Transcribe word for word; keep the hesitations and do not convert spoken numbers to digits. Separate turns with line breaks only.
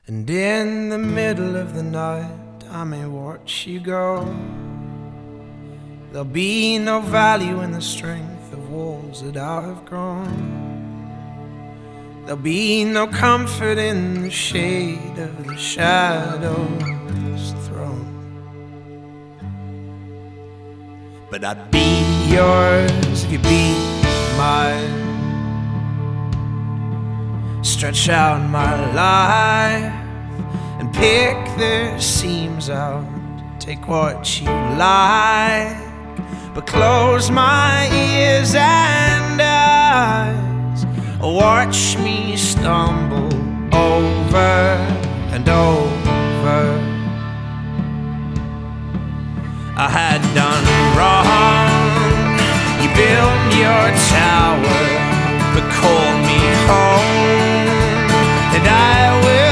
And in the middle of the night I may watch you go. There'll be no value in the strength of walls that I have grown. There'll be no comfort in the shade of the shadow's throne. But I'd be yours if you'd be mine. Stretch out my life and pick the seams out. Take what you like, but close my ears and eyes. Watch me stumble over and over.